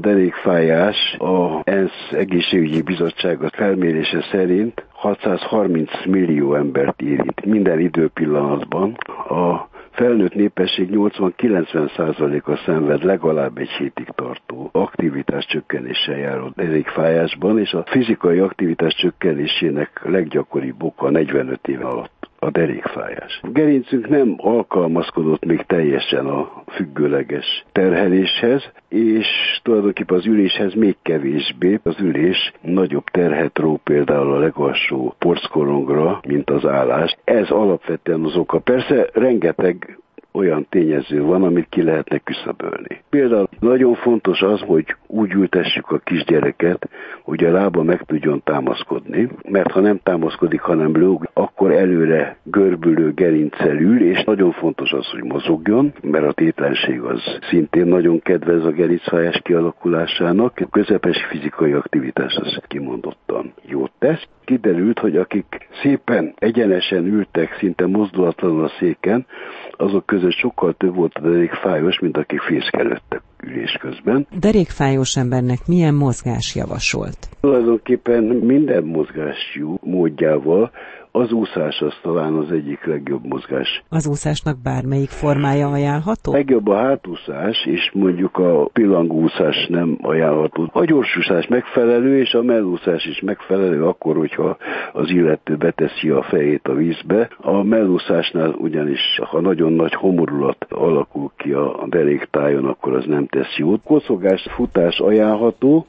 derékfájás a ENSZ egészségügyi bizottsága felmérése szerint 630 millió embert érint minden időpillanatban. A felnőtt népesség 80-90%-a szenved legalább egy hétig tartó aktivitás csökkenéssel járó derékfájásban, és a fizikai aktivitás csökkenésének leggyakoribb oka 45 év alatt a derékfájás. A gerincünk nem alkalmazkodott még teljesen a függőleges terheléshez, és tulajdonképpen az üléshez még kevésbé. Az ülés nagyobb terhet ró például a legalsó porckorongra, mint az állás. Ez alapvetően az oka. Persze rengeteg olyan tényező van, amit ki lehetne küszöbölni. Például nagyon fontos az, hogy úgy ültessük a kisgyereket, hogy a lába meg tudjon támaszkodni, mert ha nem támaszkodik, hanem lóg, akkor előre görbülő gerinccel ül, és nagyon fontos az, hogy mozogjon, mert a tétlenség az szintén nagyon kedvez a gerincfájás kialakulásának. A közepes fizikai aktivitás az kimondottan jót tesz. Kiderült, hogy akik szépen egyenesen ültek, szinte mozdulatlanul a széken, azok között sokkal több volt a derékfájós, mint akik fészkelődtek ülés közben. Derékfájós embernek milyen mozgás javasolt? Tulajdonképpen minden mozgás jó módjával. Az úszás az talán az egyik legjobb mozgás. Az úszásnak bármelyik formája ajánlható? Legjobb a hátúszás, és mondjuk a pillangóúszás nem ajánlható. A gyorsúszás megfelelő, és a mellúszás is megfelelő akkor, hogyha az illető beteszi a fejét a vízbe. A mellúszásnál ugyanis, ha nagyon nagy homorulat alakul ki a deréktájon, akkor az nem tesz jót. Kocogás, futás ajánlható,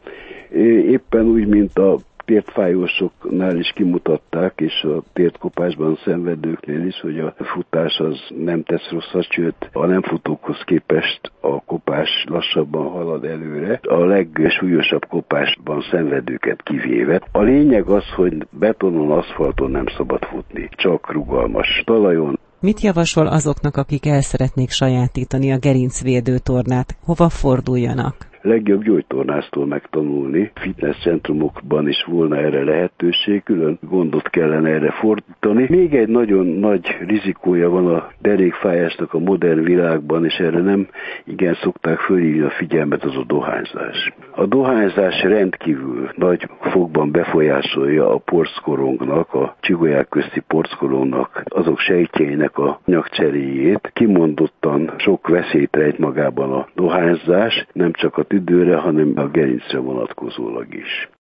éppen úgy, mint a tértfájósoknál is kimutatták, és a tértkopásban szenvedőknél is, hogy a futás az nem tesz rosszat, sőt a nem futókhoz képest a kopás lassabban halad előre, a legsúlyosabb kopásban szenvedőket kivéve. A lényeg az, hogy betonon, aszfalton nem szabad futni, csak rugalmas talajon. Mit javasol azoknak, akik el szeretnék sajátítani a gerincvédőtornát? Hova forduljanak? Legjobb gyógytornásztól megtanulni. Fitnesscentrumokban is volna erre lehetőség, külön gondot kellene erre fordítani. Még egy nagyon nagy rizikója van a derékfájásnak a modern világban, és erre nem igen szokták fölhívni a figyelmet, az a dohányzás. A dohányzás rendkívül nagy fogban befolyásolja a porckorongnak, a csigolyák közti porckorongnak, azok sejtjeinek a anyagcseréjét. Kimondottan sok veszélyt rejt magában a dohányzás, nem csak a tüdőre, hanem a gerincre vonatkozólag is.